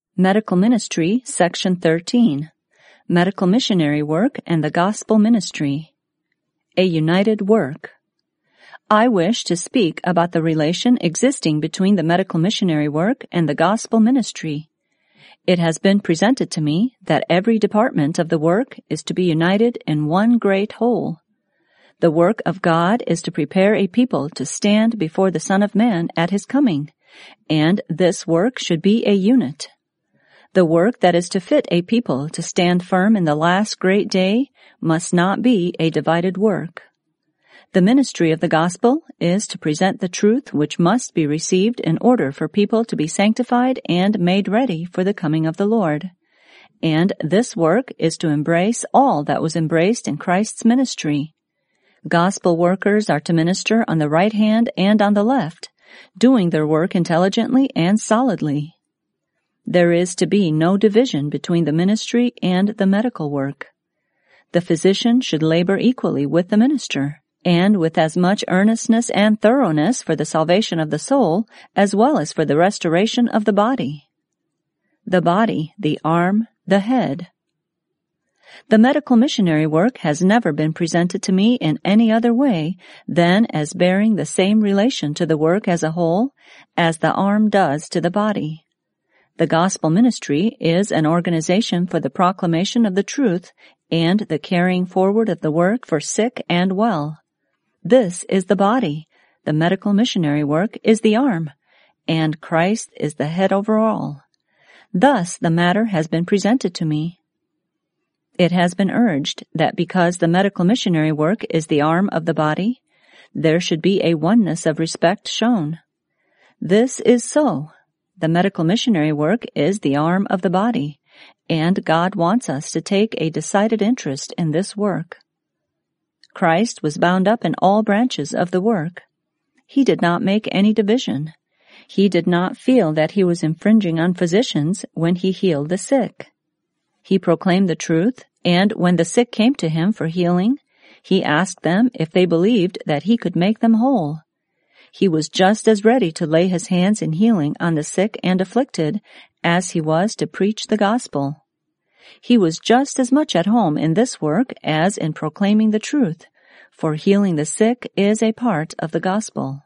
Medical Ministry, Section 13. Medical Missionary Work and the Gospel Ministry. A United Work. I wish to speak about the relation existing between the medical missionary work and the gospel ministry. It has been presented to me that every department of the work is to be united in one great whole. The work of God is to prepare a people to stand before the Son of Man at his coming, and this work should be a unit. The work that is to fit a people to stand firm in the last great day must not be a divided work. The ministry of the gospel is to present the truth which must be received in order for people to be sanctified and made ready for the coming of the Lord. And this work is to embrace all that was embraced in Christ's ministry. Gospel workers are to minister on the right hand and on the left, doing their work intelligently and solidly. There is to be no division between the ministry and the medical work. The physician should labor equally with the minister, and with as much earnestness and thoroughness for the salvation of the soul as well as for the restoration of the body. The body, the arm, the head. The medical missionary work has never been presented to me in any other way than as bearing the same relation to the work as a whole as the arm does to the body. The gospel ministry is an organization for the proclamation of the truth and the carrying forward of the work for sick and well. This is the body, the medical missionary work is the arm, and Christ is the head over all. Thus the matter has been presented to me. It has been urged that because the medical missionary work is the arm of the body, there should be a oneness of respect shown. This is so. The medical missionary work is the arm of the body, and God wants us to take a decided interest in this work. Christ was bound up in all branches of the work. He did not make any division. He did not feel that he was infringing on physicians when he healed the sick. He proclaimed the truth, and when the sick came to him for healing, he asked them if they believed that he could make them whole. He was just as ready to lay his hands in healing on the sick and afflicted as he was to preach the gospel. He was just as much at home in this work as in proclaiming the truth, for healing the sick is a part of the gospel.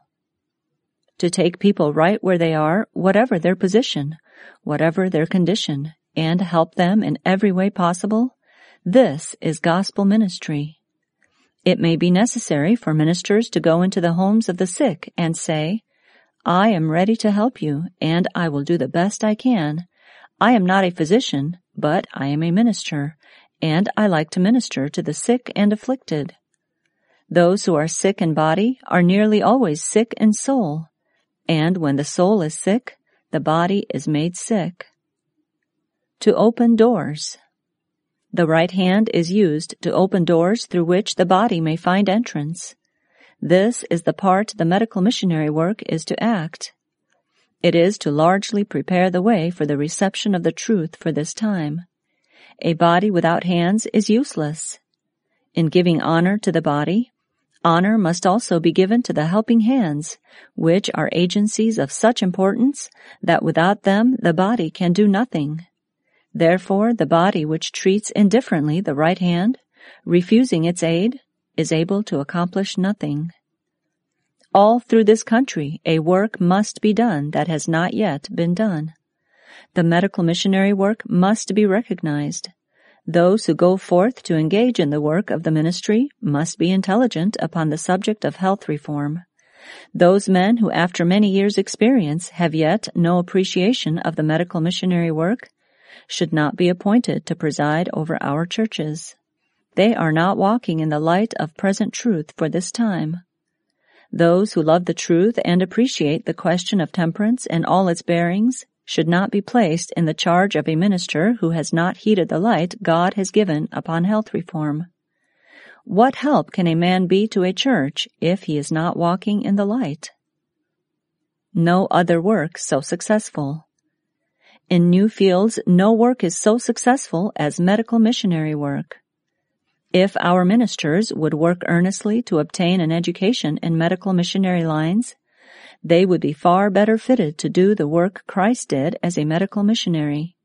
To take people right where they are, whatever their position, whatever their condition, and help them in every way possible, this is gospel ministry. It may be necessary for ministers to go into the homes of the sick and say, I am ready to help you, and I will do the best I can. I am not a physician, but I am a minister, and I like to minister to the sick and afflicted. Those who are sick in body are nearly always sick in soul, and when the soul is sick, the body is made sick. To open doors. The right hand is used to open doors through which the body may find entrance. This is the part the medical missionary work is to act. It is to largely prepare the way for the reception of the truth for this time. A body without hands is useless. In giving honor to the body, honor must also be given to the helping hands, which are agencies of such importance that without them the body can do nothing. Therefore, the body which treats indifferently the right hand, refusing its aid, is able to accomplish nothing. All through this country, a work must be done that has not yet been done. The medical missionary work must be recognized. Those who go forth to engage in the work of the ministry must be intelligent upon the subject of health reform. Those men who after many years' experience have yet no appreciation of the medical missionary work should not be appointed to preside over our churches. They are not walking in the light of present truth for this time. Those who love the truth and appreciate the question of temperance and all its bearings should not be placed in the charge of a minister who has not heeded the light God has given upon health reform. What help can a man be to a church if he is not walking in the light? No other work so successful. In new fields, no work is so successful as medical missionary work. If our ministers would work earnestly to obtain an education in medical missionary lines, they would be far better fitted to do the work Christ did as a medical missionary.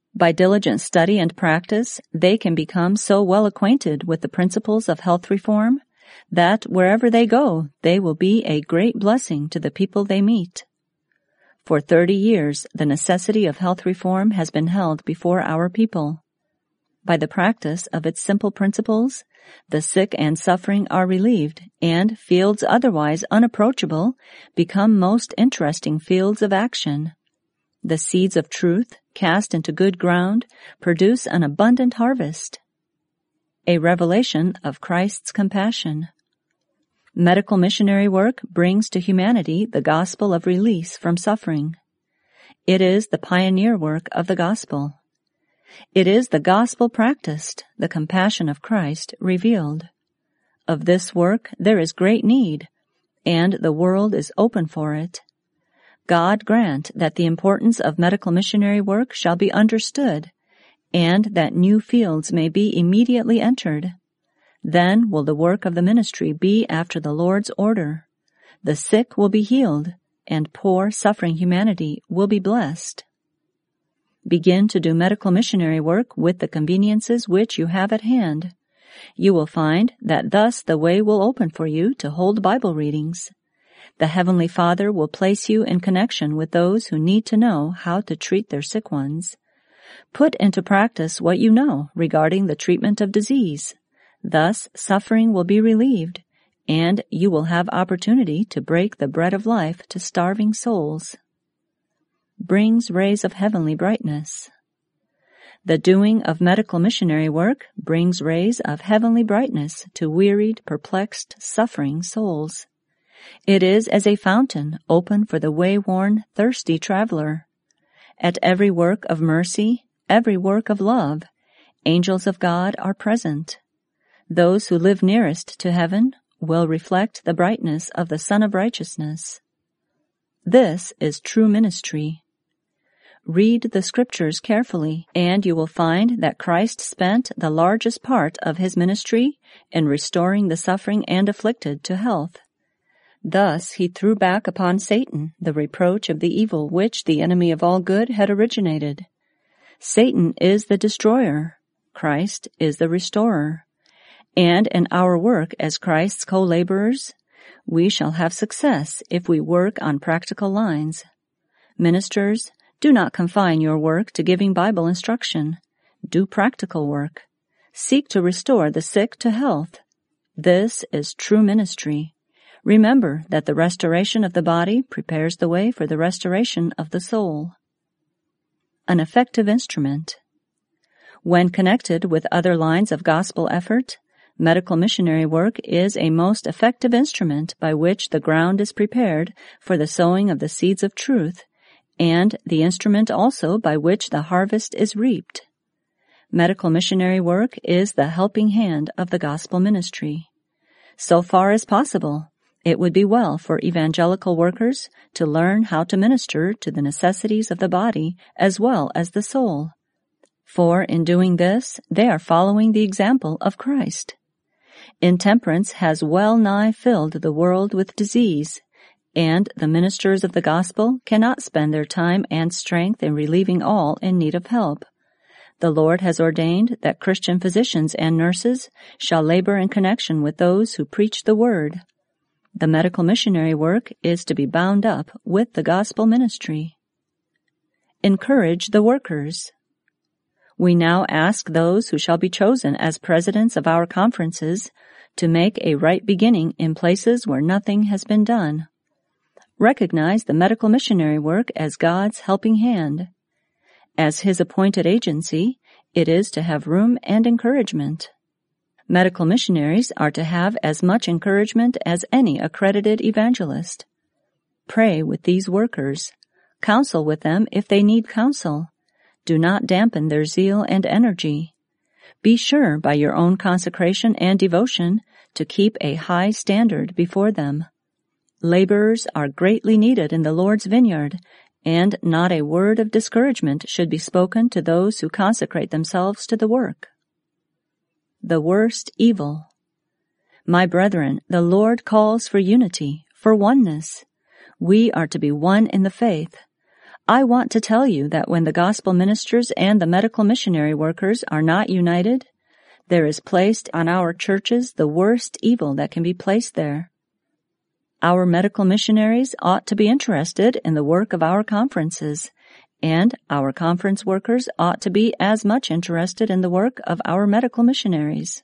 By diligent study and practice, they can become so well acquainted with the principles of health reform that wherever they go, they will be a great blessing to the people they meet. For 30 years, the necessity of health reform has been held before our people. By the practice of its simple principles, the sick and suffering are relieved, and fields otherwise unapproachable become most interesting fields of action. The seeds of truth, cast into good ground, produce an abundant harvest. A revelation of Christ's compassion. Medical missionary work brings to humanity the gospel of release from suffering. It is the pioneer work of the gospel. It is the gospel practiced, the compassion of Christ revealed. Of this work there is great need, and the world is open for it. God grant that the importance of medical missionary work shall be understood, and that new fields may be immediately entered. Then will the work of the ministry be after the Lord's order. The sick will be healed, and poor, suffering humanity will be blessed. Begin to do medical missionary work with the conveniences which you have at hand. You will find that thus the way will open for you to hold Bible readings. The Heavenly Father will place you in connection with those who need to know how to treat their sick ones. Put into practice what you know regarding the treatment of disease. Thus, suffering will be relieved, and you will have opportunity to break the bread of life to starving souls. Brings rays of heavenly brightness. The doing of medical missionary work brings rays of heavenly brightness to wearied, perplexed, suffering souls. It is as a fountain open for the way-worn, thirsty traveler. At every work of mercy, every work of love, angels of God are present. Those who live nearest to heaven will reflect the brightness of the Sun of Righteousness. This is true ministry. Read the Scriptures carefully, and you will find that Christ spent the largest part of his ministry in restoring the suffering and afflicted to health. Thus he threw back upon Satan the reproach of the evil which the enemy of all good had originated. Satan is the destroyer. Christ is the restorer. And in our work as Christ's co-laborers, we shall have success if we work on practical lines. Ministers, do not confine your work to giving Bible instruction. Do practical work. Seek to restore the sick to health. This is true ministry. Remember that the restoration of the body prepares the way for the restoration of the soul. An effective instrument. When connected with other lines of gospel effort, medical missionary work is a most effective instrument by which the ground is prepared for the sowing of the seeds of truth, and the instrument also by which the harvest is reaped. Medical missionary work is the helping hand of the gospel ministry. So far as possible, it would be well for evangelical workers to learn how to minister to the necessities of the body as well as the soul. For in doing this, they are following the example of Christ. Intemperance has well nigh filled the world with disease, and the ministers of the gospel cannot spend their time and strength in relieving all in need of help. The Lord has ordained that Christian physicians and nurses shall labor in connection with those who preach the word. The medical missionary work is to be bound up with the gospel ministry. Encourage the workers. We now ask those who shall be chosen as presidents of our conferences to make a right beginning in places where nothing has been done. Recognize the medical missionary work as God's helping hand. As his appointed agency, it is to have room and encouragement. Medical missionaries are to have as much encouragement as any accredited evangelist. Pray with these workers. Counsel with them if they need counsel. Do not dampen their zeal and energy. Be sure by your own consecration and devotion to keep a high standard before them. Laborers are greatly needed in the Lord's vineyard, and not a word of discouragement should be spoken to those who consecrate themselves to the work. The worst evil. My brethren, the Lord calls for unity, for oneness. We are to be one in the faith. I want to tell you that when the gospel ministers and the medical missionary workers are not united, there is placed on our churches the worst evil that can be placed there. Our medical missionaries ought to be interested in the work of our conferences, and our conference workers ought to be as much interested in the work of our medical missionaries.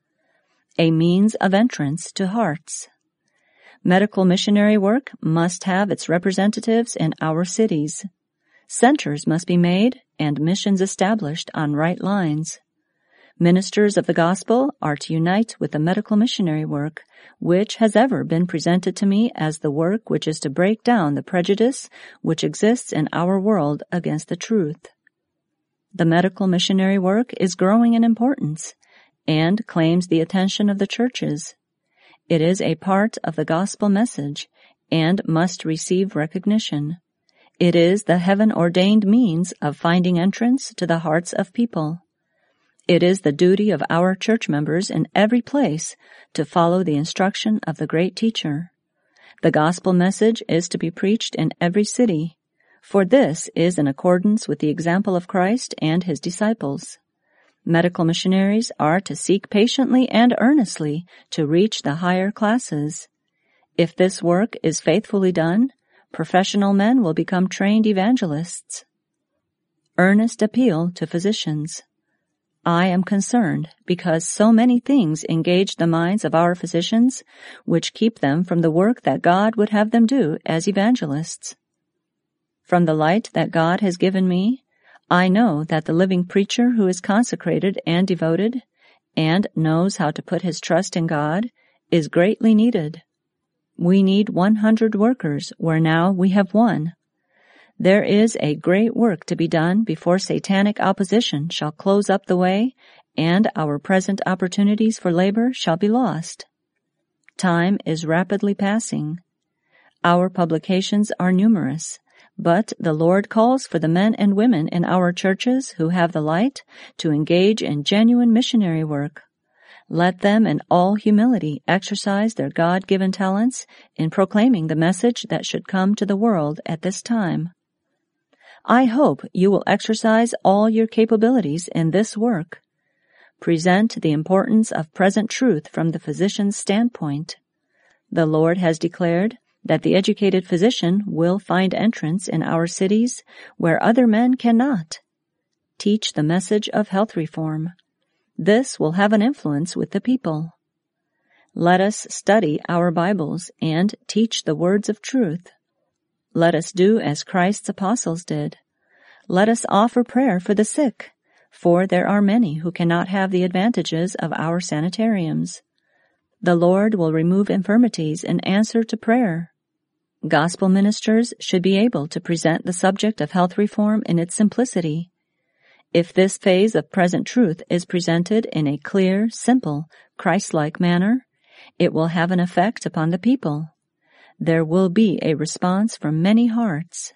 A means of entrance to hearts. Medical missionary work must have its representatives in our cities. Centers must be made and missions established on right lines. Ministers of the gospel are to unite with the medical missionary work, which has ever been presented to me as the work which is to break down the prejudice which exists in our world against the truth. The medical missionary work is growing in importance and claims the attention of the churches. It is a part of the gospel message and must receive recognition. It is the heaven-ordained means of finding entrance to the hearts of people. It is the duty of our church members in every place to follow the instruction of the great teacher. The gospel message is to be preached in every city, for this is in accordance with the example of Christ and his disciples. Medical missionaries are to seek patiently and earnestly to reach the higher classes. If this work is faithfully done, professional men will become trained evangelists. Earnest appeal to physicians. I am concerned because so many things engage the minds of our physicians which keep them from the work that God would have them do as evangelists. From the light that God has given me, I know that the living preacher who is consecrated and devoted and knows how to put his trust in God is greatly needed. We need 100 workers where now we have 1. There is a great work to be done before satanic opposition shall close up the way and our present opportunities for labor shall be lost. Time is rapidly passing. Our publications are numerous, but the Lord calls for the men and women in our churches who have the light to engage in genuine missionary work. Let them in all humility exercise their God-given talents in proclaiming the message that should come to the world at this time. I hope you will exercise all your capabilities in this work. Present the importance of present truth from the physician's standpoint. The Lord has declared that the educated physician will find entrance in our cities where other men cannot. Teach the message of health reform. This will have an influence with the people. Let us study our Bibles and teach the words of truth. Let us do as Christ's apostles did. Let us offer prayer for the sick, for there are many who cannot have the advantages of our sanitariums. The Lord will remove infirmities in answer to prayer. Gospel ministers should be able to present the subject of health reform in its simplicity. If this phase of present truth is presented in a clear, simple, Christ-like manner, it will have an effect upon the people. There will be a response from many hearts.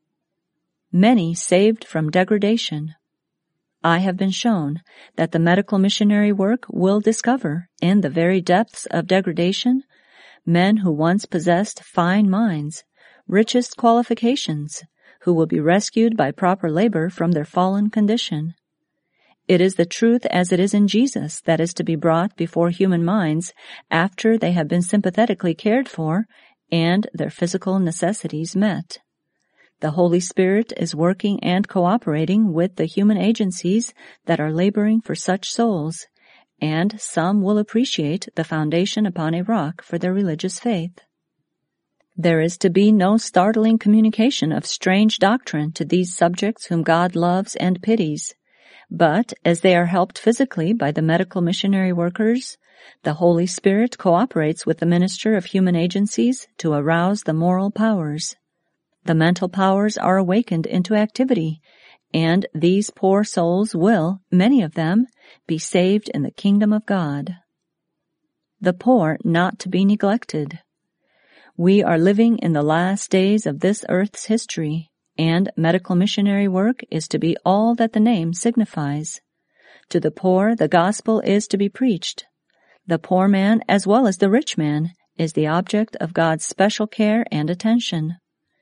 Many saved from degradation. I have been shown that the medical missionary work will discover, in the very depths of degradation, men who once possessed fine minds, richest qualifications, who will be rescued by proper labor from their fallen condition. It is the truth as it is in Jesus that is to be brought before human minds after they have been sympathetically cared for and their physical necessities met. The Holy Spirit is working and cooperating with the human agencies that are laboring for such souls, and some will appreciate the foundation upon a rock for their religious faith. There is to be no startling communication of strange doctrine to these subjects whom God loves and pities, but as they are helped physically by the medical missionary workers, the Holy Spirit cooperates with the minister of human agencies to arouse the moral powers. The mental powers are awakened into activity, and these poor souls will, many of them, be saved in the kingdom of God. The poor not to be neglected. We are living in the last days of this earth's history, and medical missionary work is to be all that the name signifies. To the poor the gospel is to be preached. The poor man, as well as the rich man, is the object of God's special care and attention.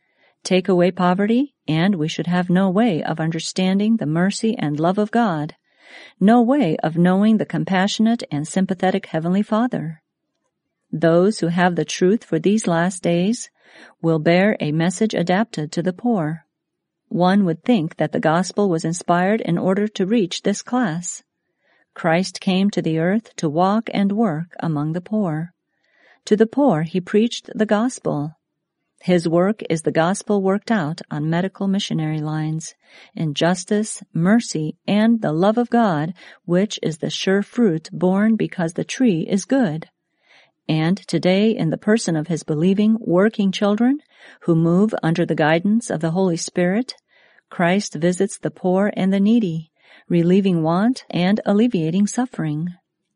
Take away poverty, and we should have no way of understanding the mercy and love of God, no way of knowing the compassionate and sympathetic Heavenly Father. Those who have the truth for these last days will bear a message adapted to the poor. One would think that the gospel was inspired in order to reach this class. Christ came to the earth to walk and work among the poor. To the poor he preached the gospel. His work is the gospel worked out on medical missionary lines, in justice, mercy, and the love of God, which is the sure fruit borne because the tree is good. And today, in the person of his believing, working children, who move under the guidance of the Holy Spirit, Christ visits the poor and the needy, relieving want and alleviating suffering.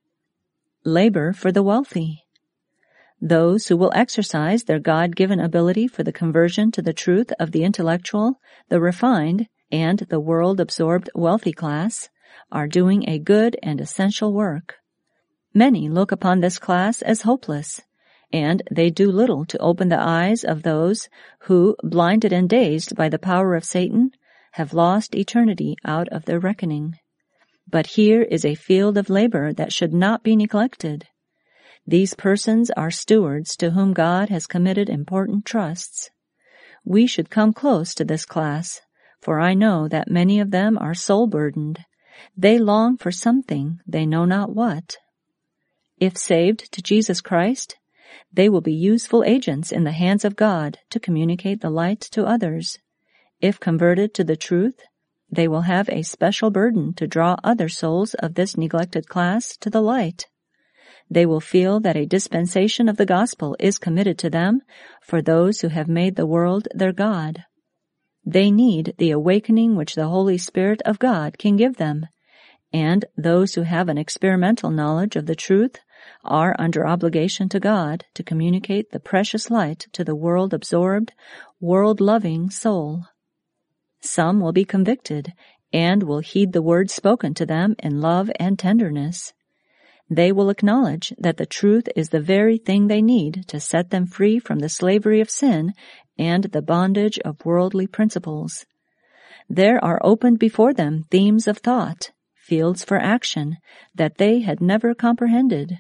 Labor for the wealthy. Those who will exercise their God-given ability for the conversion to the truth of the intellectual, the refined, and the world-absorbed wealthy class are doing a good and essential work. Many look upon this class as hopeless, and they do little to open the eyes of those who, blinded and dazed by the power of Satan, have lost eternity out of their reckoning. But here is a field of labor that should not be neglected. These persons are stewards to whom God has committed important trusts. We should come close to this class, for I know that many of them are soul-burdened. They long for something, they know not what. If saved to Jesus Christ, they will be useful agents in the hands of God to communicate the light to others. If converted to the truth, they will have a special burden to draw other souls of this neglected class to the light. They will feel that a dispensation of the gospel is committed to them for those who have made the world their God. They need the awakening which the Holy Spirit of God can give them, and those who have an experimental knowledge of the truth are under obligation to God to communicate the precious light to the world-absorbed, world-loving soul. Some will be convicted and will heed the words spoken to them in love and tenderness. They will acknowledge that the truth is the very thing they need to set them free from the slavery of sin and the bondage of worldly principles. There are opened before them themes of thought, fields for action, that they had never comprehended.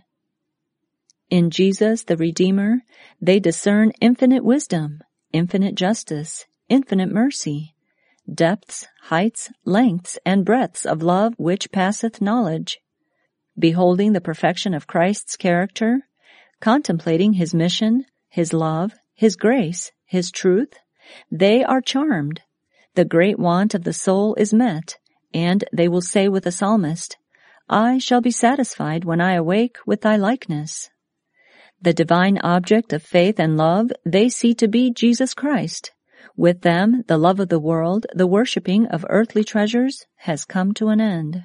In Jesus the Redeemer, they discern infinite wisdom, infinite justice, infinite mercy, depths, heights, lengths, and breadths of love which passeth knowledge. Beholding the perfection of Christ's character, contemplating his mission, his love, his grace, his truth, they are charmed. The great want of the soul is met, and they will say with the psalmist, I shall be satisfied when I awake with thy likeness. The divine object of faith and love they see to be Jesus Christ. With them, the love of the world, the worshipping of earthly treasures, has come to an end.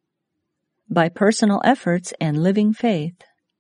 By personal efforts and living faith.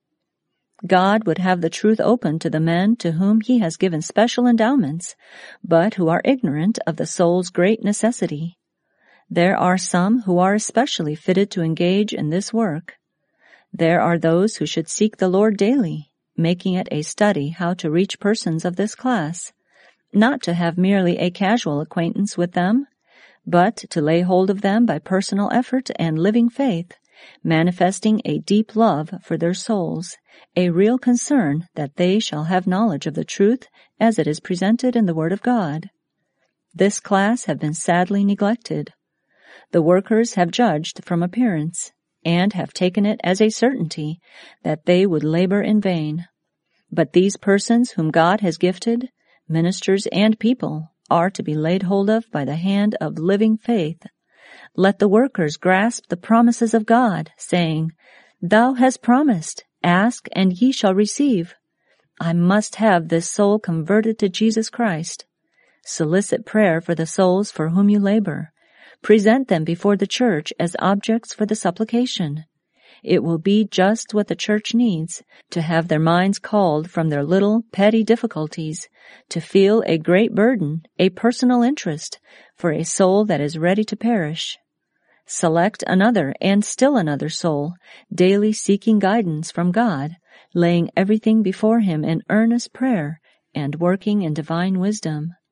God would have the truth open to the men to whom he has given special endowments, but who are ignorant of the soul's great necessity. There are some who are especially fitted to engage in this work. There are those who should seek the Lord daily, making it a study how to reach persons of this class, not to have merely a casual acquaintance with them, but to lay hold of them by personal effort and living faith, manifesting a deep love for their souls, a real concern that they shall have knowledge of the truth as it is presented in the Word of God. This class have been sadly neglected. The workers have judged from appearance, and have taken it as a certainty that they would labor in vain. But these persons whom God has gifted, ministers and people, are to be laid hold of by the hand of living faith. Let the workers grasp the promises of God, saying, Thou hast promised, ask, and ye shall receive. I must have this soul converted to Jesus Christ. Solicit prayer for the souls for whom you labor. Present them before the church as objects for the supplication. It will be just what the church needs, to have their minds called from their little petty difficulties, to feel a great burden, a personal interest, for a soul that is ready to perish. Select another and still another soul, daily seeking guidance from God, laying everything before him in earnest prayer, and working in divine wisdom.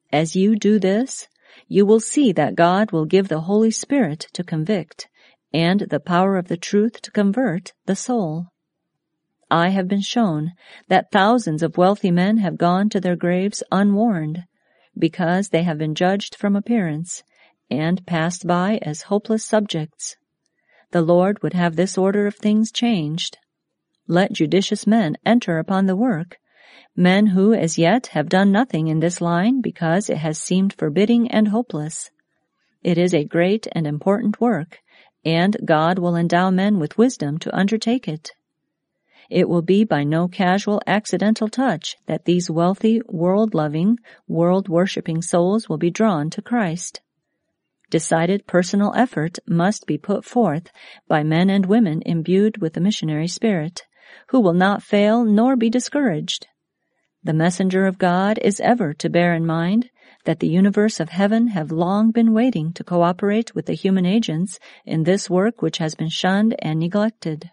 As you do this, you will see that God will give the Holy Spirit to convict and the power of the truth to convert the soul. I have been shown that thousands of wealthy men have gone to their graves unwarned because they have been judged from appearance and passed by as hopeless subjects. The Lord would have this order of things changed. Let judicious men enter upon the work, men who as yet have done nothing in this line because it has seemed forbidding and hopeless. It is a great and important work, and God will endow men with wisdom to undertake it. It will be by no casual, accidental touch that these wealthy, world-loving, world-worshipping souls will be drawn to Christ. Decided personal effort must be put forth by men and women imbued with the missionary spirit, who will not fail nor be discouraged. The messenger of God is ever to bear in mind that the universe of heaven have long been waiting to cooperate with the human agents in this work which has been shunned and neglected.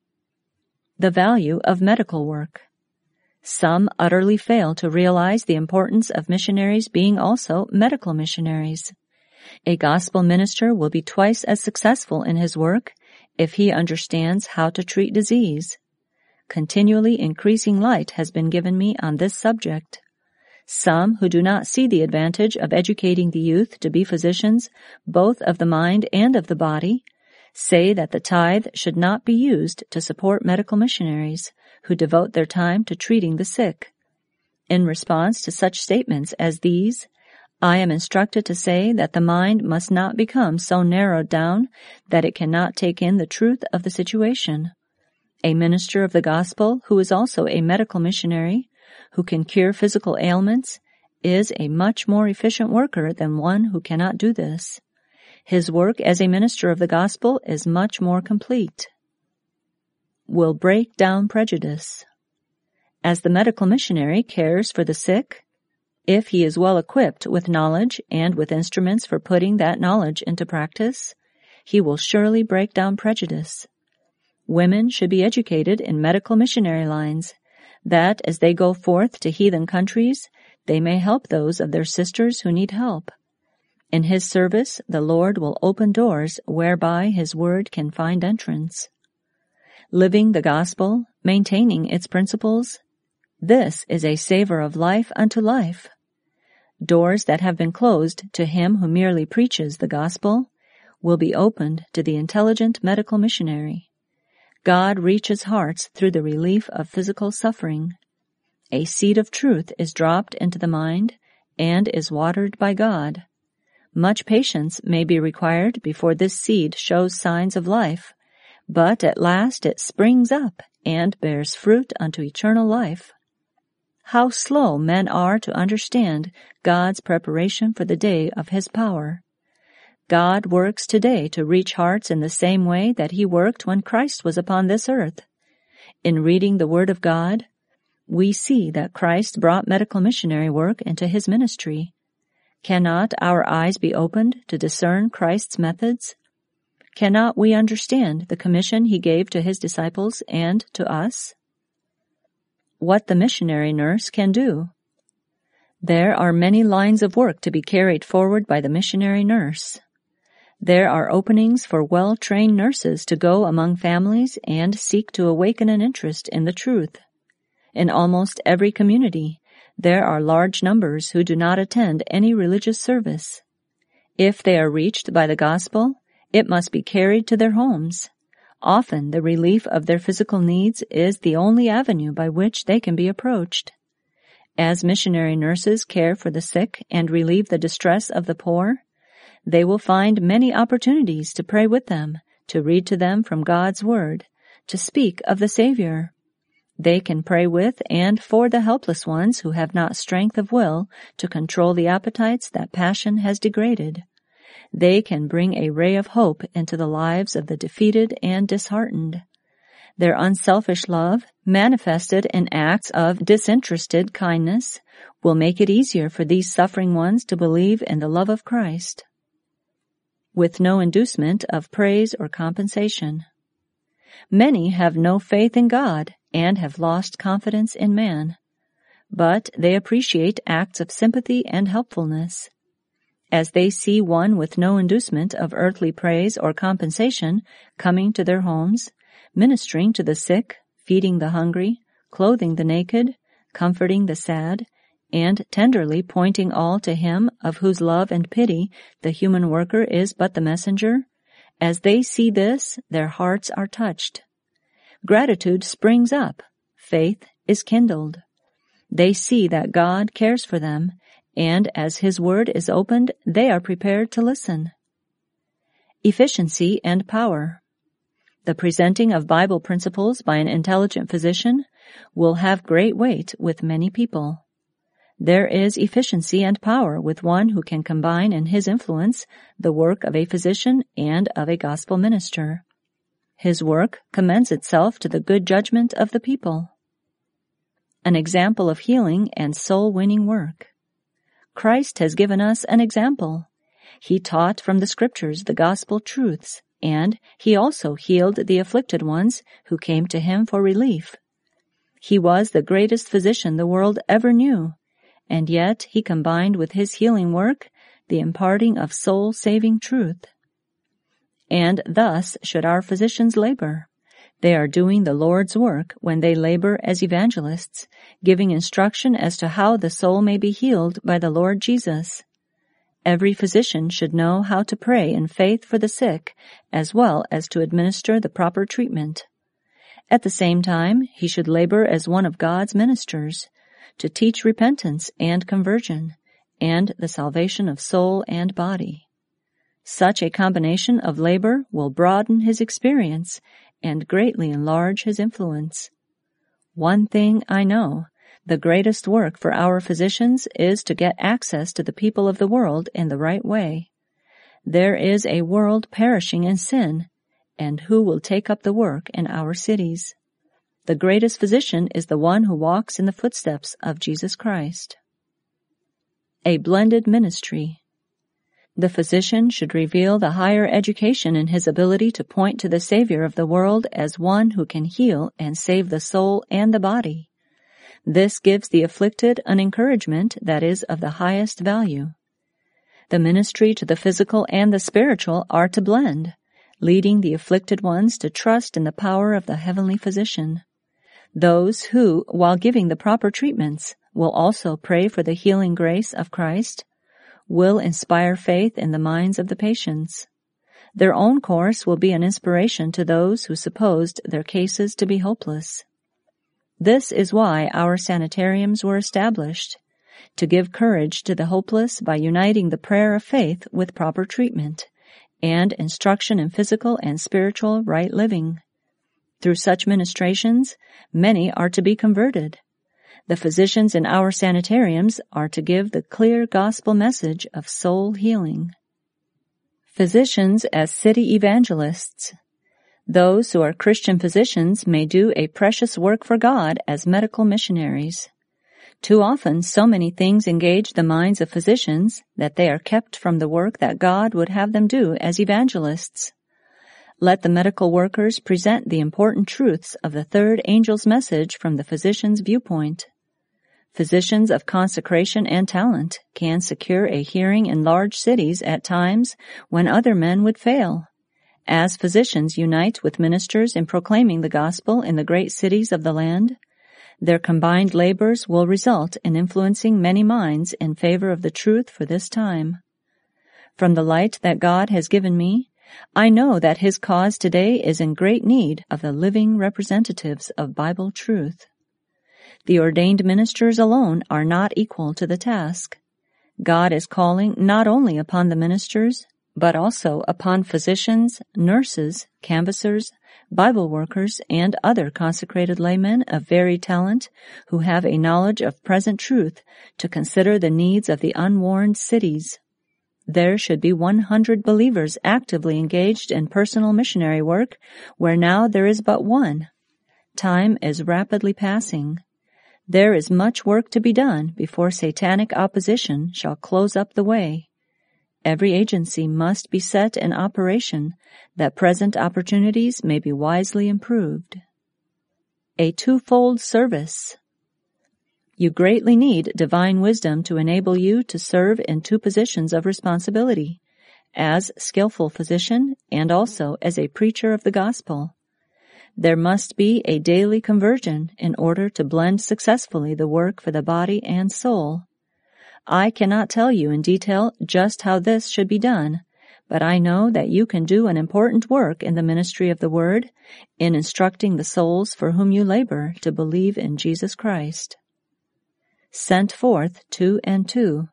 The value of medical work. Some utterly fail to realize the importance of missionaries being also medical missionaries. A gospel minister will be twice as successful in his work if he understands how to treat disease. Continually increasing light has been given me on this subject. Some who do not see the advantage of educating the youth to be physicians, both of the mind and of the body, say that the tithe should not be used to support medical missionaries who devote their time to treating the sick. In response to such statements as these, I am instructed to say that the mind must not become so narrowed down that it cannot take in the truth of the situation. A minister of the gospel who is also a medical missionary, who can cure physical ailments, is a much more efficient worker than one who cannot do this. His work as a minister of the gospel is much more complete. Will break down prejudice. As the medical missionary cares for the sick, if he is well equipped with knowledge and with instruments for putting that knowledge into practice, he will surely break down prejudice. Women should be educated in medical missionary lines, that as they go forth to heathen countries, they may help those of their sisters who need help. In His service, the Lord will open doors whereby His word can find entrance. Living the gospel, maintaining its principles, this is a savor of life unto life. Doors that have been closed to him who merely preaches the gospel will be opened to the intelligent medical missionary. God reaches hearts through the relief of physical suffering. A seed of truth is dropped into the mind and is watered by God. Much patience may be required before this seed shows signs of life, but at last it springs up and bears fruit unto eternal life. How slow men are to understand God's preparation for the day of His power. God works today to reach hearts in the same way that He worked when Christ was upon this earth. In reading the Word of God, we see that Christ brought medical missionary work into His ministry. Cannot our eyes be opened to discern Christ's methods? Cannot we understand the commission He gave to His disciples and to us? What the missionary nurse can do. There are many lines of work to be carried forward by the missionary nurse. There are openings for well-trained nurses to go among families and seek to awaken an interest in the truth. In almost every community, there are large numbers who do not attend any religious service. If they are reached by the gospel, it must be carried to their homes. Often the relief of their physical needs is the only avenue by which they can be approached. As missionary nurses care for the sick and relieve the distress of the poor, they will find many opportunities to pray with them, to read to them from God's Word, to speak of the Savior. They can pray with and for the helpless ones who have not strength of will to control the appetites that passion has degraded. They can bring a ray of hope into the lives of the defeated and disheartened. Their unselfish love, manifested in acts of disinterested kindness, will make it easier for these suffering ones to believe in the love of Christ, with no inducement of praise or compensation. Many have no faith in God and have lost confidence in man. but they appreciate acts of sympathy and helpfulness. As they see one with no inducement of earthly praise or compensation coming to their homes, ministering to the sick, feeding the hungry, clothing the naked, comforting the sad, and tenderly pointing all to Him of whose love and pity the human worker is but the messenger, as they see this, their hearts are touched. Gratitude springs up, faith is kindled. They see that God cares for them, and as His word is opened, they are prepared to listen. Efficiency and power. The presenting of Bible principles by an intelligent physician will have great weight with many people. There is efficiency and power with one who can combine in his influence the work of a physician and of a gospel minister. His work commends itself to the good judgment of the people. An example of healing and soul-winning work. Christ has given us an example. He taught from the Scriptures the gospel truths, and He also healed the afflicted ones who came to Him for relief. He was the greatest physician the world ever knew, and yet He combined with His healing work the imparting of soul-saving truth. And thus should our physicians labor. They are doing the Lord's work when they labor as evangelists, giving instruction as to how the soul may be healed by the Lord Jesus. Every physician should know how to pray in faith for the sick, as well as to administer the proper treatment. At the same time, he should labor as one of God's ministers, to teach repentance and conversion, and the salvation of soul and body. Such a combination of labor will broaden his experience and greatly enlarge his influence. One thing I know, the greatest work for our physicians is to get access to the people of the world in the right way. There is a world perishing in sin, and who will take up the work in our cities? The greatest physician is the one who walks in the footsteps of Jesus Christ. A blended ministry. The physician should reveal the higher education in his ability to point to the Savior of the world as one who can heal and save the soul and the body. This gives the afflicted an encouragement that is of the highest value. The ministry to the physical and the spiritual are to blend, leading the afflicted ones to trust in the power of the heavenly physician. Those who, while giving the proper treatments, will also pray for the healing grace of Christ, will inspire faith in the minds of the patients. Their own course will be an inspiration to those who supposed their cases to be hopeless. This is why our sanitariums were established, to give courage to the hopeless by uniting the prayer of faith with proper treatment, and instruction in physical and spiritual right living. Through such ministrations, many are to be converted. The physicians in our sanitariums are to give the clear gospel message of soul healing. Physicians as city evangelists. Those who are Christian physicians may do a precious work for God as medical missionaries. Too often, so many things engage the minds of physicians that they are kept from the work that God would have them do as evangelists. Let the medical workers present the important truths of the third angel's message from the physician's viewpoint. Physicians of consecration and talent can secure a hearing in large cities at times when other men would fail. As physicians unite with ministers in proclaiming the gospel in the great cities of the land, their combined labors will result in influencing many minds in favor of the truth for this time. From the light that God has given me, I know that His cause today is in great need of the living representatives of Bible truth. The ordained ministers alone are not equal to the task. God is calling not only upon the ministers, but also upon physicians, nurses, canvassers, Bible workers, and other consecrated laymen of varied talent who have a knowledge of present truth to consider the needs of the unwarned cities. There should be 100 believers actively engaged in personal missionary work, where now there is but one. Time is rapidly passing. There is much work to be done before satanic opposition shall close up the way. Every agency must be set in operation that present opportunities may be wisely improved. A twofold service. You greatly need divine wisdom to enable you to serve in two positions of responsibility, as skillful physician and also as a preacher of the gospel. There must be a daily conversion in order to blend successfully the work for the body and soul. I cannot tell you in detail just how this should be done, but I know that you can do an important work in the ministry of the Word in instructing the souls for whom you labor to believe in Jesus Christ. Sent forth 2 and 2.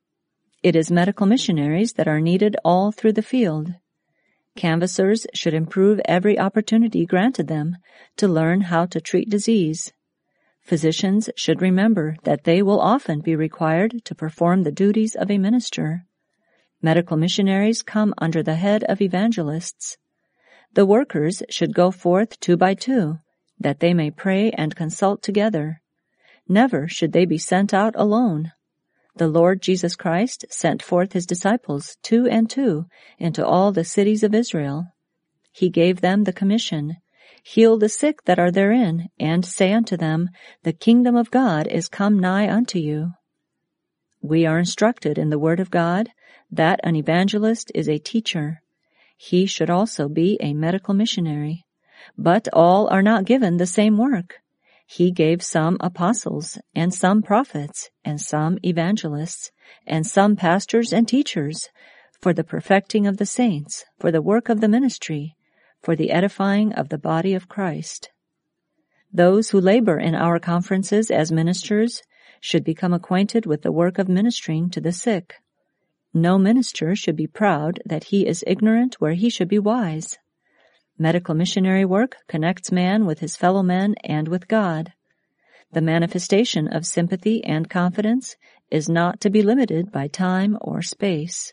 It is medical missionaries that are needed all through the field. Canvassers should improve every opportunity granted them to learn how to treat disease. Physicians should remember that they will often be required to perform the duties of a minister. Medical missionaries come under the head of evangelists. The workers should go forth 2 by 2, that they may pray and consult together. Never should they be sent out alone. The Lord Jesus Christ sent forth his disciples 2 and 2 into all the cities of Israel. He gave them the commission, Heal the sick that are therein, and say unto them, The kingdom of God is come nigh unto you. We are instructed in the Word of God that an evangelist is a teacher. He should also be a medical missionary. But all are not given the same work. He gave some apostles, and some prophets, and some evangelists, and some pastors and teachers, for the perfecting of the saints, for the work of the ministry, for the edifying of the body of Christ. Those who labor in our conferences as ministers should become acquainted with the work of ministering to the sick. No minister should be proud that he is ignorant where he should be wise. Medical missionary work connects man with his fellow men and with God. The manifestation of sympathy and confidence is not to be limited by time or space.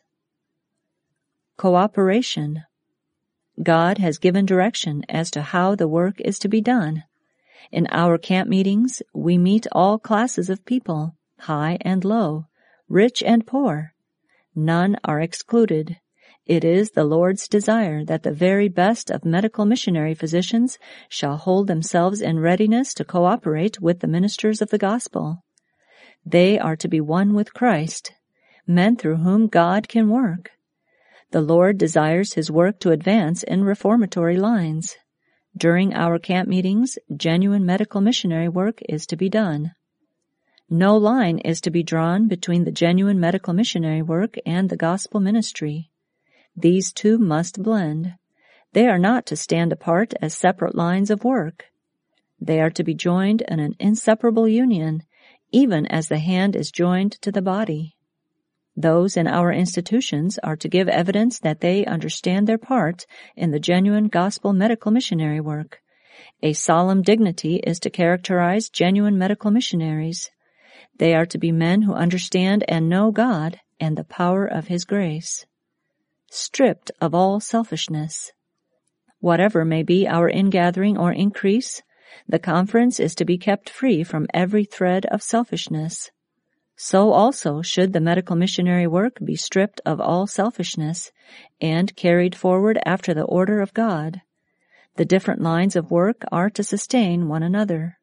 Cooperation. God has given direction as to how the work is to be done. In our camp meetings, we meet all classes of people, high and low, rich and poor. None are excluded. It is the Lord's desire that the very best of medical missionary physicians shall hold themselves in readiness to cooperate with the ministers of the gospel. They are to be one with Christ, men through whom God can work. The Lord desires his work to advance in reformatory lines. During our camp meetings, genuine medical missionary work is to be done. No line is to be drawn between the genuine medical missionary work and the gospel ministry. These two must blend. They are not to stand apart as separate lines of work. They are to be joined in an inseparable union, even as the hand is joined to the body. Those in our institutions are to give evidence that they understand their part in the genuine gospel medical missionary work. A solemn dignity is to characterize genuine medical missionaries. They are to be men who understand and know God and the power of his grace. Stripped of all selfishness. Whatever may be our ingathering or increase, the conference is to be kept free from every thread of selfishness. So also should the medical missionary work be stripped of all selfishness and carried forward after the order of God. The different lines of work are to sustain one another.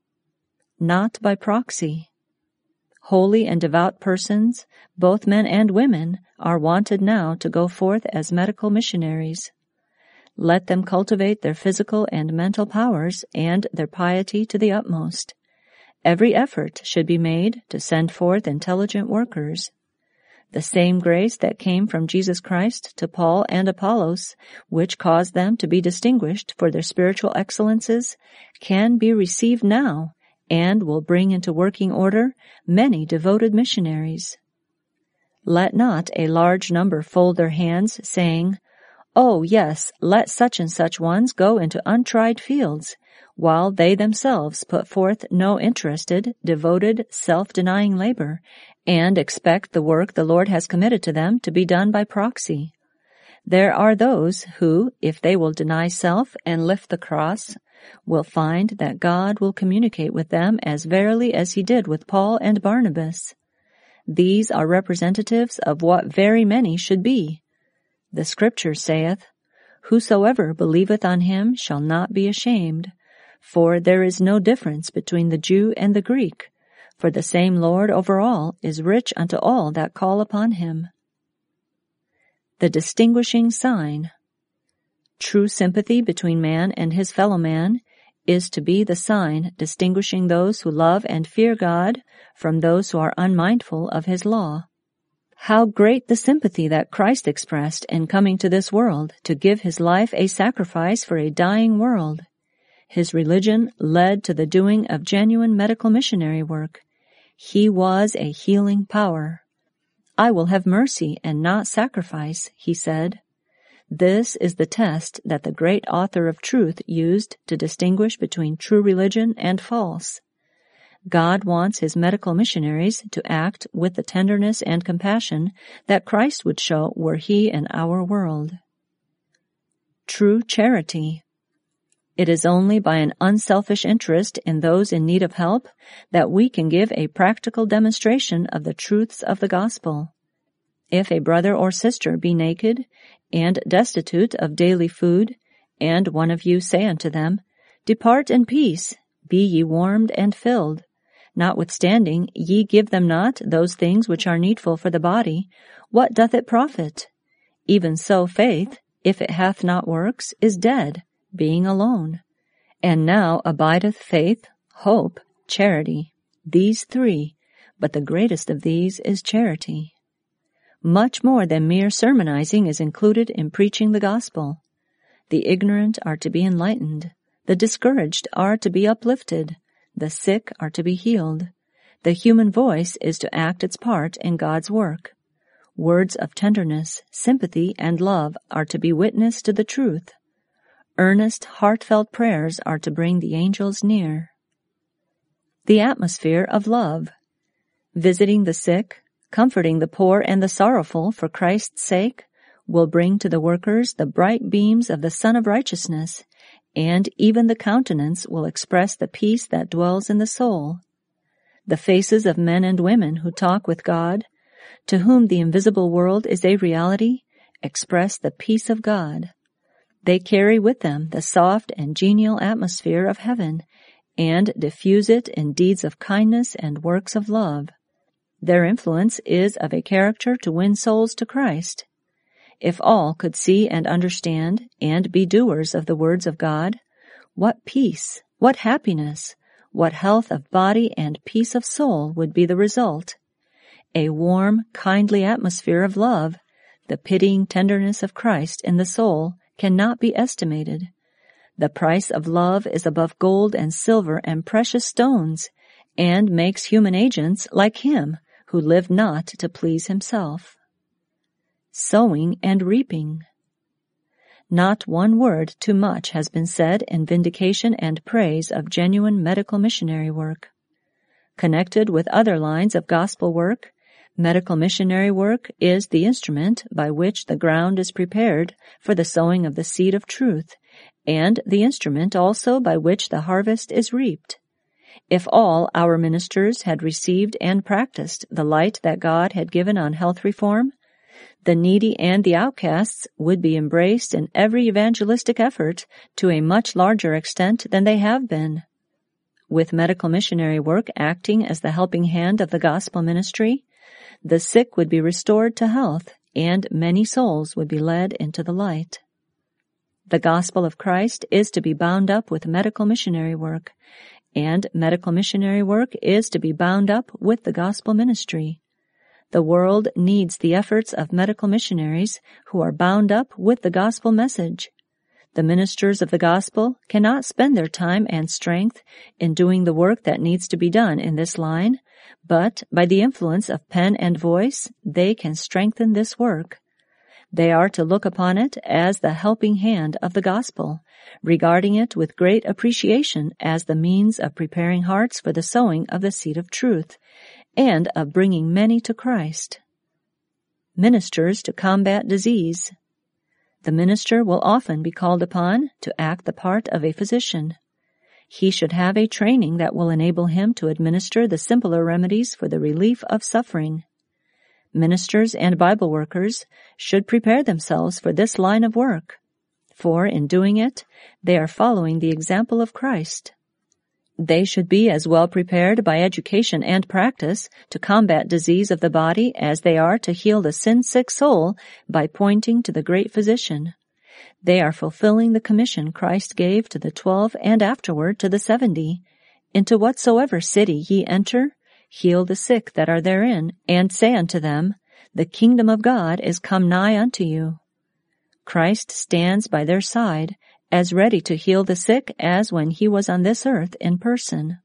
Not by proxy. Holy and devout persons, both men and women, are wanted now to go forth as medical missionaries. Let them cultivate their physical and mental powers and their piety to the utmost. Every effort should be made to send forth intelligent workers. The same grace that came from Jesus Christ to Paul and Apollos, which caused them to be distinguished for their spiritual excellences, can be received now and will bring into working order many devoted missionaries. Let not a large number fold their hands, saying, "Oh, yes, let such and such ones go into untried fields," while they themselves put forth no interested, devoted, self-denying labor, and expect the work the Lord has committed to them to be done by proxy. There are those who, if they will deny self and lift the cross, will find that God will communicate with them as verily as he did with Paul and Barnabas. These are representatives of what very many should be. The Scripture saith, "Whosoever believeth on him shall not be ashamed, for there is no difference between the Jew and the Greek, For the same Lord over all is rich unto all that call upon him. The distinguishing sign. True sympathy between man and his fellow man is to be the sign distinguishing those who love and fear God from those who are unmindful of his law. How great the sympathy that Christ expressed in coming to this world to give his life a sacrifice for a dying world. His religion led to the doing of genuine medical missionary work. He was a healing power. I will have mercy and not sacrifice, he said. This is the test that the great author of truth used to distinguish between true religion and false. God wants his medical missionaries to act with the tenderness and compassion that Christ would show were he in our world. True charity. It is only by an unselfish interest in those in need of help that we can give a practical demonstration of the truths of the gospel. If a brother or sister be naked and destitute of daily food, and one of you say unto them, Depart in peace, be ye warmed and filled, notwithstanding ye give them not those things which are needful for the body, what doth it profit? Even so faith, if it hath not works, is dead, being alone. And now abideth faith, hope, charity, these three, but the greatest of these is charity. Much more than mere sermonizing is included in preaching the gospel. The ignorant are to be enlightened, the discouraged are to be uplifted, the sick are to be healed. The human voice is to act its part in God's work. Words of tenderness, sympathy, and love are to be witness to the truth. Earnest, heartfelt prayers are to bring the angels near. The atmosphere of love. Visiting the sick, comforting the poor and the sorrowful for Christ's sake, will bring to the workers the bright beams of the Sun of Righteousness, and even the countenance will express the peace that dwells in the soul. The faces of men and women who talk with God, to whom the invisible world is a reality, express the peace of God. They carry with them the soft and genial atmosphere of heaven, and diffuse it in deeds of kindness and works of love. Their influence is of a character to win souls to Christ. If all could see and understand and be doers of the words of God, what peace, what happiness, what health of body and peace of soul would be the result. A warm, kindly atmosphere of love, the pitying tenderness of Christ in the soul, cannot be estimated. The price of love is above gold and silver and precious stones, and makes human agents like him who lived not to please himself. Sowing and reaping. Not one word too much has been said in vindication and praise of genuine medical missionary work. Connected with other lines of gospel work, medical missionary work is the instrument by which the ground is prepared for the sowing of the seed of truth, and the instrument also by which the harvest is reaped. If all our ministers had received and practiced the light that God had given on health reform, the needy and the outcasts would be embraced in every evangelistic effort to a much larger extent than they have been. With medical missionary work acting as the helping hand of the gospel ministry, the sick would be restored to health, and many souls would be led into the light. The gospel of Christ is to be bound up with medical missionary work, and medical missionary work is to be bound up with the gospel ministry. The world needs the efforts of medical missionaries who are bound up with the gospel message. The ministers of the gospel cannot spend their time and strength in doing the work that needs to be done in this line, but by the influence of pen and voice, they can strengthen this work. They are to look upon it as the helping hand of the gospel, regarding it with great appreciation as the means of preparing hearts for the sowing of the seed of truth, and of bringing many to Christ. Ministers to combat disease. The minister will often be called upon to act the part of a physician. He should have a training that will enable him to administer the simpler remedies for the relief of suffering. Ministers and Bible workers should prepare themselves for this line of work, for in doing it, they are following the example of Christ. They should be as well prepared by education and practice to combat disease of the body as they are to heal the sin-sick soul by pointing to the great physician. They are fulfilling the commission Christ gave to the 12 and afterward to the 70. Into whatsoever city ye enter, heal the sick that are therein, and say unto them, The kingdom of God is come nigh unto you. Christ stands by their side, as ready to heal the sick as when he was on this earth in person.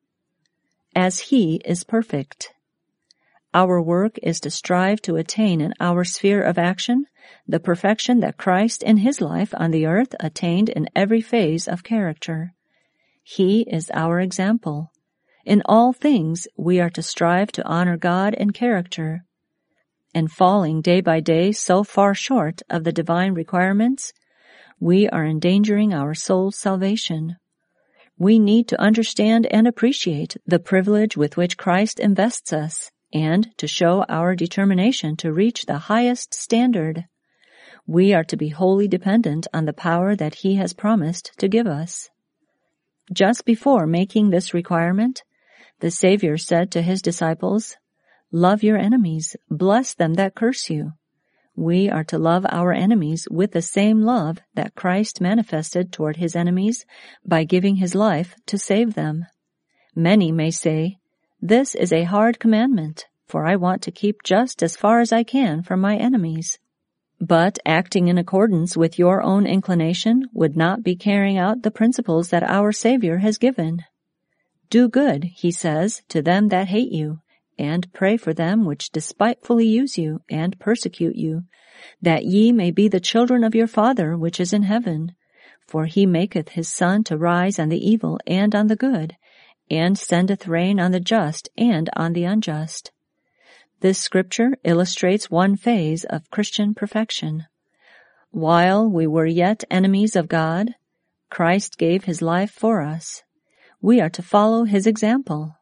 As he is perfect. Our work is to strive to attain in our sphere of action the perfection that Christ in his life on the earth attained in every phase of character. He is our example. In all things we are to strive to honor God in character. And falling day by day so far short of the divine requirements, we are endangering our soul's salvation. We need to understand and appreciate the privilege with which Christ invests us, and to show our determination to reach the highest standard. We are to be wholly dependent on the power that he has promised to give us. Just before making this requirement, the Savior said to his disciples, Love your enemies, bless them that curse you. We are to love our enemies with the same love that Christ manifested toward his enemies by giving his life to save them. Many may say, This is a hard commandment, for I want to keep just as far as I can from my enemies. But acting in accordance with your own inclination would not be carrying out the principles that our Savior has given. Do good, he says, to them that hate you, and pray for them which despitefully use you and persecute you, that ye may be the children of your Father which is in heaven. For he maketh his sun to rise on the evil and on the good, and sendeth rain on the just and on the unjust. This scripture illustrates one phase of Christian perfection. While we were yet enemies of God, Christ gave his life for us. We are to follow his example.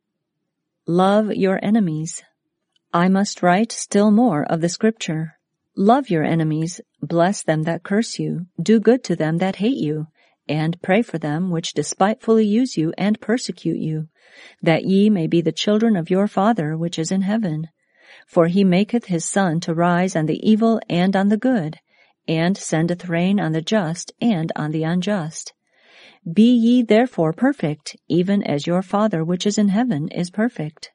Love your enemies. I must write still more of the scripture. Love your enemies, bless them that curse you, do good to them that hate you, and pray for them which despitefully use you and persecute you, that ye may be the children of your Father which is in heaven. For he maketh his sun to rise on the evil and on the good, and sendeth rain on the just and on the unjust. Be ye therefore perfect, even as your Father which is in heaven is perfect.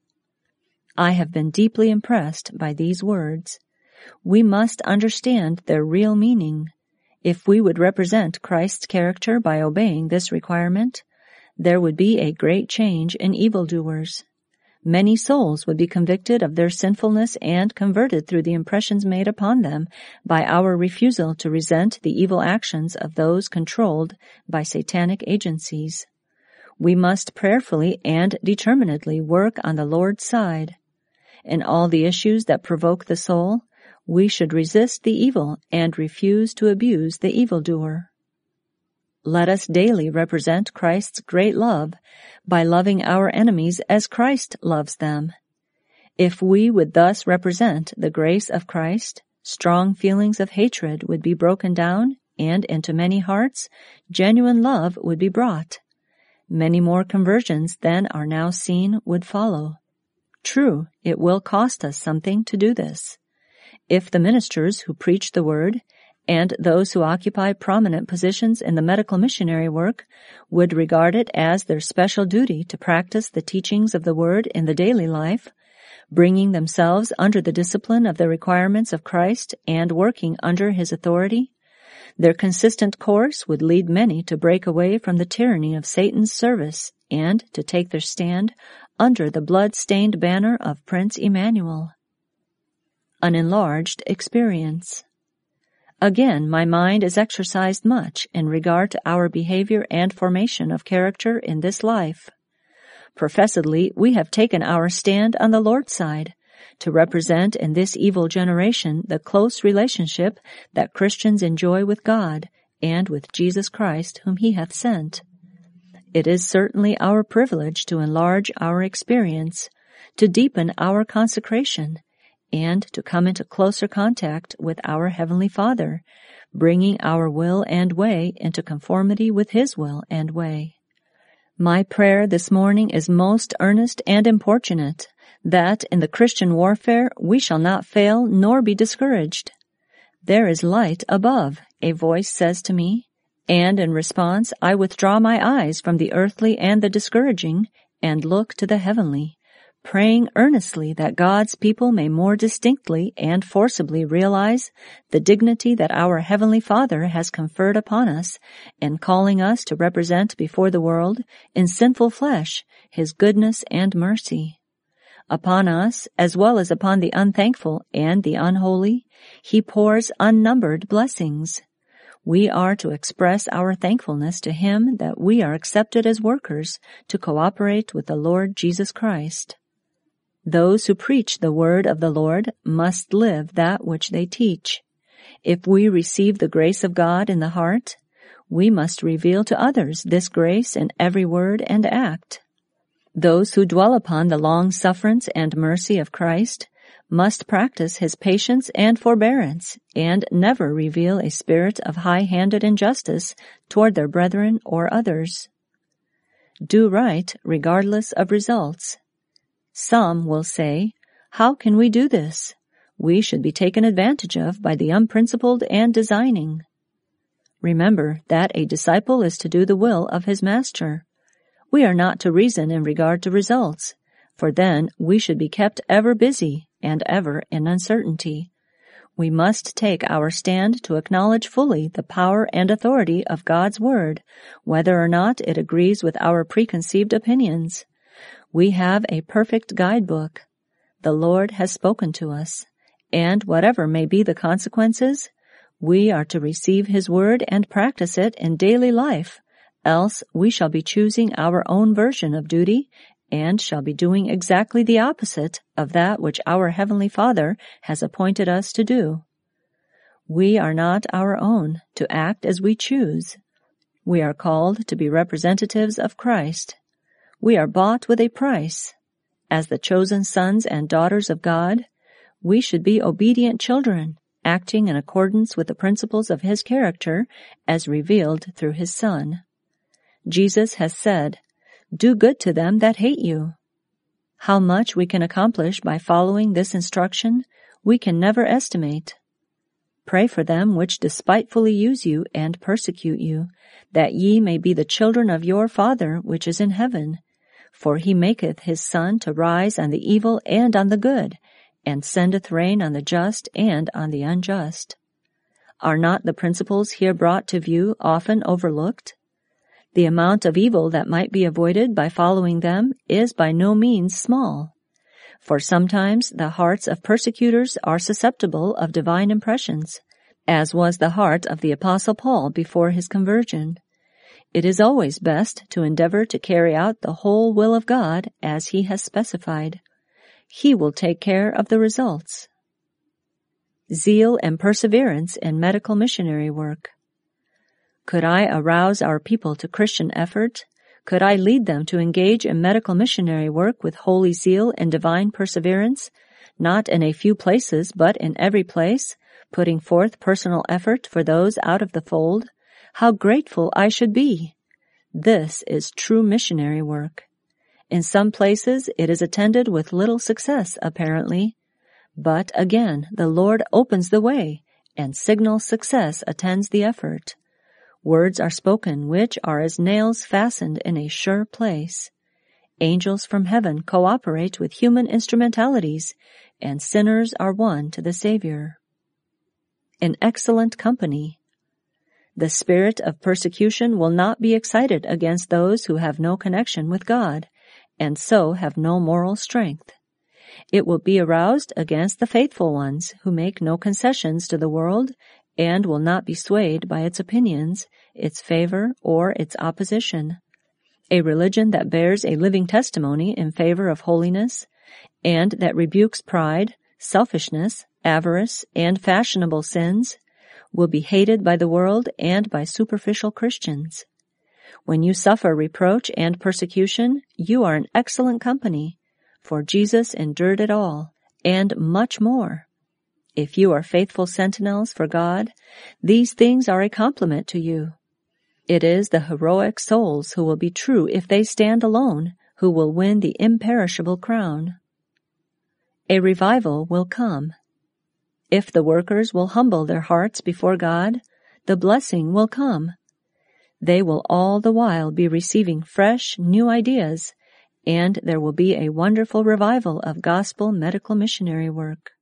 I have been deeply impressed by these words. We must understand their real meaning. If we would represent Christ's character by obeying this requirement, there would be a great change in evildoers. Many souls would be convicted of their sinfulness and converted through the impressions made upon them by our refusal to resent the evil actions of those controlled by satanic agencies. We must prayerfully and determinedly work on the Lord's side. In all the issues that provoke the soul, we should resist the evil and refuse to abuse the evildoer. Let us daily represent Christ's great love by loving our enemies as Christ loves them. If we would thus represent the grace of Christ, strong feelings of hatred would be broken down, and into many hearts genuine love would be brought. Many more conversions than are now seen would follow. True, it will cost us something to do this. If the ministers who preach the word and those who occupy prominent positions in the medical missionary work would regard it as their special duty to practice the teachings of the Word in the daily life, bringing themselves under the discipline of the requirements of Christ and working under his authority, their consistent course would lead many to break away from the tyranny of Satan's service and to take their stand under the blood-stained banner of Prince Emmanuel. An enlarged experience. Again, my mind is exercised much in regard to our behavior and formation of character in this life. Professedly, we have taken our stand on the Lord's side, to represent in this evil generation the close relationship that Christians enjoy with God and with Jesus Christ whom he hath sent. It is certainly our privilege to enlarge our experience, to deepen our consecration, and to come into closer contact with our Heavenly Father, bringing our will and way into conformity with his will and way. My prayer this morning is most earnest and importunate, that in the Christian warfare we shall not fail nor be discouraged. There is light above, a voice says to me, and in response I withdraw my eyes from the earthly and the discouraging and look to the heavenly, praying earnestly that God's people may more distinctly and forcibly realize the dignity that our Heavenly Father has conferred upon us in calling us to represent before the world in sinful flesh His goodness and mercy. Upon us, as well as upon the unthankful and the unholy, He pours unnumbered blessings. We are to express our thankfulness to Him that we are accepted as workers to cooperate with the Lord Jesus Christ. Those who preach the word of the Lord must live that which they teach. If we receive the grace of God in the heart, we must reveal to others this grace in every word and act. Those who dwell upon the long sufferance and mercy of Christ must practice His patience and forbearance, and never reveal a spirit of high-handed injustice toward their brethren or others. Do right regardless of results. Some will say, "How can we do this? We should be taken advantage of by the unprincipled and designing." Remember that a disciple is to do the will of his master. We are not to reason in regard to results, for then we should be kept ever busy and ever in uncertainty. We must take our stand to acknowledge fully the power and authority of God's Word, whether or not it agrees with our preconceived opinions. We have a perfect guidebook. The Lord has spoken to us, and whatever may be the consequences, we are to receive His Word and practice it in daily life, else we shall be choosing our own version of duty and shall be doing exactly the opposite of that which our Heavenly Father has appointed us to do. We are not our own to act as we choose. We are called to be representatives of Christ. We are bought with a price. As the chosen sons and daughters of God, we should be obedient children, acting in accordance with the principles of His character as revealed through His Son. Jesus has said, "Do good to them that hate you." How much we can accomplish by following this instruction, we can never estimate. Pray for them which despitefully use you and persecute you, that ye may be the children of your Father which is in heaven. For He maketh His sun to rise on the evil and on the good, and sendeth rain on the just and on the unjust. Are not the principles here brought to view often overlooked? The amount of evil that might be avoided by following them is by no means small. For sometimes the hearts of persecutors are susceptible of divine impressions, as was the heart of the Apostle Paul before his conversion. It is always best to endeavor to carry out the whole will of God as He has specified. He will take care of the results. Zeal and perseverance in medical missionary work. Could I arouse our people to Christian effort? Could I lead them to engage in medical missionary work with holy zeal and divine perseverance, not in a few places but in every place, putting forth personal effort for those out of the fold? How grateful I should be! This is true missionary work. In some places it is attended with little success, apparently. But again, the Lord opens the way, and signal success attends the effort. Words are spoken which are as nails fastened in a sure place. Angels from heaven cooperate with human instrumentalities, and sinners are won to the Savior. In excellent company. The spirit of persecution will not be excited against those who have no connection with God, and so have no moral strength. It will be aroused against the faithful ones who make no concessions to the world and will not be swayed by its opinions, its favor, or its opposition. A religion that bears a living testimony in favor of holiness, and that rebukes pride, selfishness, avarice, and fashionable sins, will be hated by the world and by superficial Christians. When you suffer reproach and persecution, you are in excellent company, for Jesus endured it all, and much more. If you are faithful sentinels for God, these things are a compliment to you. It is the heroic souls who will be true if they stand alone, who will win the imperishable crown. A revival will come. If the workers will humble their hearts before God, the blessing will come. They will all the while be receiving fresh, new ideas, and there will be a wonderful revival of gospel medical missionary work.